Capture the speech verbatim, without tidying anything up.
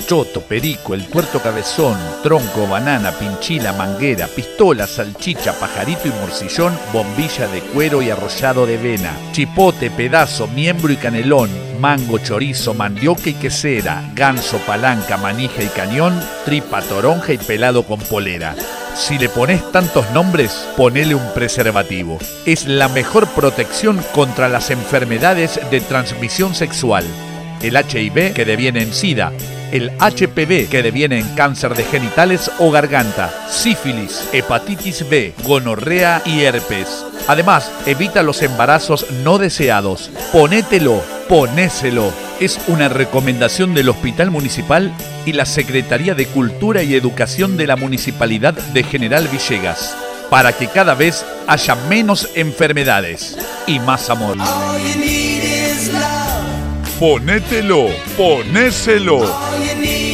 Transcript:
choto, perico, el tuerto cabezón, tronco, banana, pinchila, manguera, pistola, salchicha, pajarito y morcillón, bombilla de cuero y arrollado de vena, chipote, pedazo, miembro y canelón, mango, chorizo, mandioca y quesera, ganso, palanca, manija y cañón, tripa, toronja y pelado con polera. Si le pones tantos nombres, ponele un preservativo. Es la mejor protección contra las enfermedades de transmisión sexual. El H I V que deviene en SIDA, el H P V que deviene en cáncer de genitales o garganta, sífilis, hepatitis B, gonorrea y herpes. Además, evita los embarazos no deseados. Ponételo, ponéselo. Es una recomendación del Hospital Municipal y la Secretaría de Cultura y Educación de la Municipalidad de General Villegas, para que cada vez haya menos enfermedades y más amor. Ponételo, ponéselo.